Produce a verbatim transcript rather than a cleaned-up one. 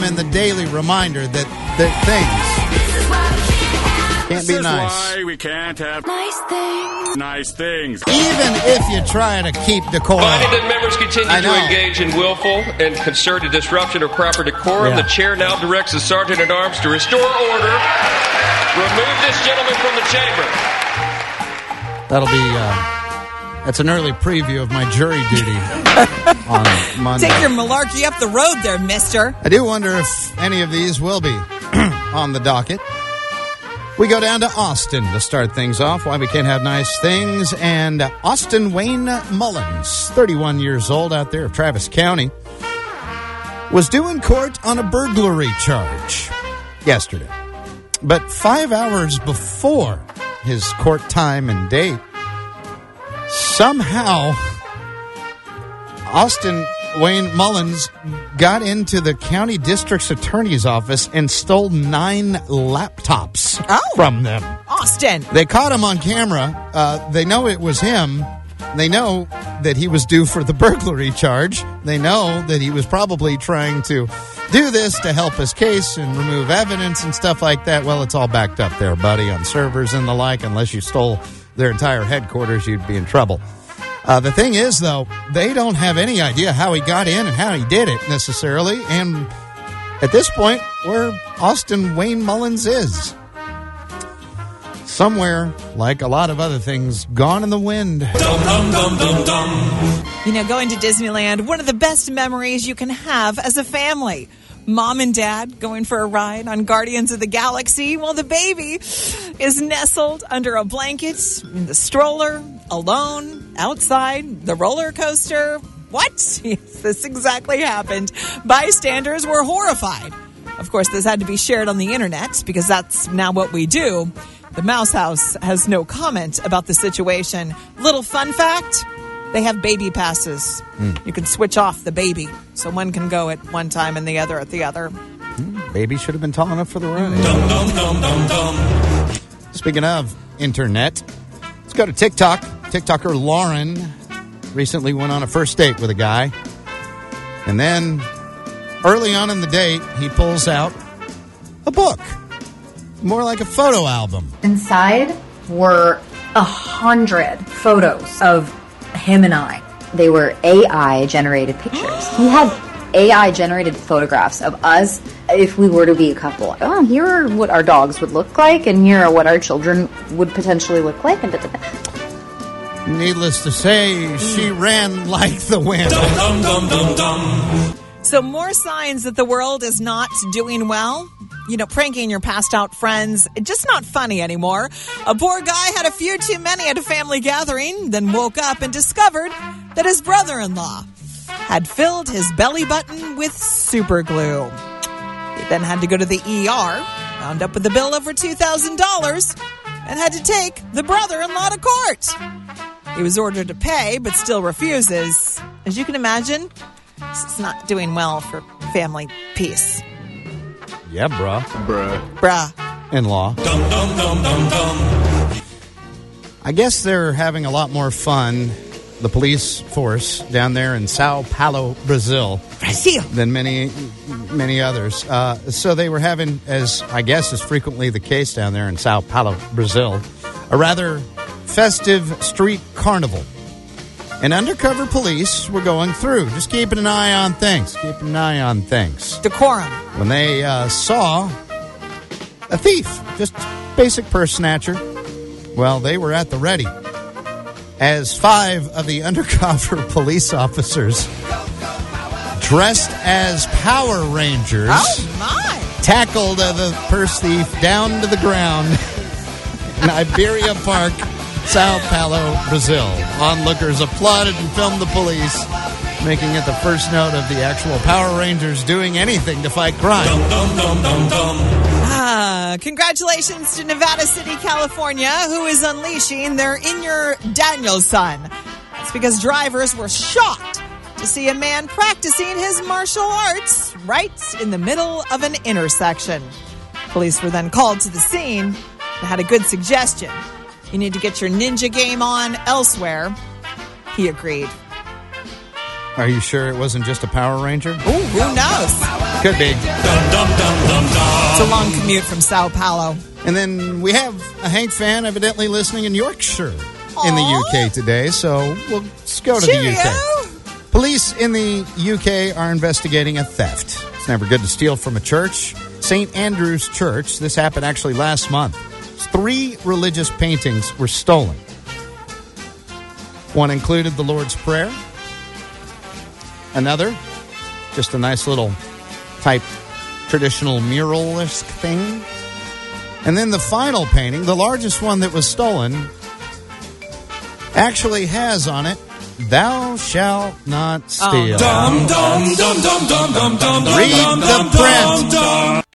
and the daily reminder that, that things can't be This is nice. why we can't have Nice things. nice things. Even if you try to keep decorum. Finding that members continue I know. to engage in willful and concerted disruption of proper decorum, Yeah. the chair now directs the sergeant at arms to restore order. Remove this gentleman from the chamber. That'll be, uh, that's an early preview of my jury duty on Monday. Take your malarkey up the road there, mister. I do wonder if any of these will be on the docket. We go down to Austin to start things off. Why we can't have nice things. And Austin Wayne Mullins, thirty-one years old out there of Travis County, was due in court on a burglary charge yesterday. But five hours before his court time and date, somehow Austin Wayne Mullins got into the county district's attorney's office and stole nine laptops Oh. from them. Austin. They caught him on camera. Uh, they know it was him. They know that he was due for the burglary charge. They know that he was probably trying to do this to help his case and remove evidence and stuff like that. Well, it's all backed up there, buddy, on servers and the like. Unless you stole their entire headquarters, you'd be in trouble. Uh, the thing is, though, they don't have any idea how he got in and how he did it necessarily. And at this point, where Austin Wayne Mullins is. Somewhere, like a lot of other things, gone in the wind. You know, going to Disneyland, one of the best memories you can have as a family. Mom and Dad going for a ride on Guardians of the Galaxy while the baby is nestled under a blanket in the stroller, alone, outside, the roller coaster. What? Yes, this exactly happened. Bystanders were horrified. Of course, this had to be shared on the internet because that's now what we do. The Mouse House has no comment about the situation. Little fun fact, they have baby passes. Mm. You can switch off the baby, so one can go at one time and the other at the other. Mm, baby should have been tall enough for the ride. Dum, dum, dum, dum, dum. Speaking of internet, let's go to TikTok. TikToker Lauren recently went on a first date with a guy. And then early on in the date, he pulls out a book. More like a photo album. Inside were a hundred photos of him and I. They were A I-generated pictures. He had A I-generated photographs of us if we were to be a couple. Oh, here are what our dogs would look like, and here are what our children would potentially look like. And needless to say, she ran like the wind. Dum, dum, dum, dum. So more signs that the world is not doing well. You know, pranking your passed out friends, just not funny anymore. A poor guy had a few too many at a family gathering, then woke up and discovered that his brother-in-law had filled his belly button with super glue. He then had to go to the E R, wound up with a bill over two thousand dollars, and had to take the brother-in-law to court. He was ordered to pay, but still refuses. As you can imagine, it's not doing well for family peace. Yeah, bruh. Bruh. Bruh. In-law. Dum, dum, dum, dum, dum. I guess they're having a lot more fun, the police force down there in Sao Paulo, Brazil, Brazil. than many, many others. Uh, so they were having, as I guess is frequently the case down there in Sao Paulo, Brazil, a rather festive street carnival. And undercover police were going through, just keeping an eye on things, keeping an eye on things. Decorum. When they uh, saw a thief, just basic purse snatcher, well, they were at the ready. As five of the undercover police officers, dressed as Power Rangers, oh my. tackled uh, the purse thief down to the ground in Iberia Park, Sao Paulo, Brazil. Onlookers applauded and filmed the police, making it the first note of the actual Power Rangers doing anything to fight crime. Dum, dum, dum, dum, dum. Ah, congratulations to Nevada City, California, who is unleashing their In-Your Danielson. That's because drivers were shocked to see a man practicing his martial arts right in the middle of an intersection. Police were then called to the scene and had a good suggestion. You need to get your ninja game on elsewhere. He agreed. Are you sure it wasn't just a Power Ranger? Ooh, who knows? Could be. It's a long commute from Sao Paulo. And then we have a Hank fan evidently listening in Yorkshire in the Aw. U K today, so we'll let's go to Cheerio. the U K. Police in the U K are investigating a theft. It's never good to steal from a church. Saint Andrew's Church, this happened actually last month. Three religious paintings were stolen. One included the Lord's Prayer. Another, just a nice little type traditional mural-esque thing. And then the final painting, the largest one that was stolen, actually has on it, "Thou shalt not steal." Oh, no. Read the print.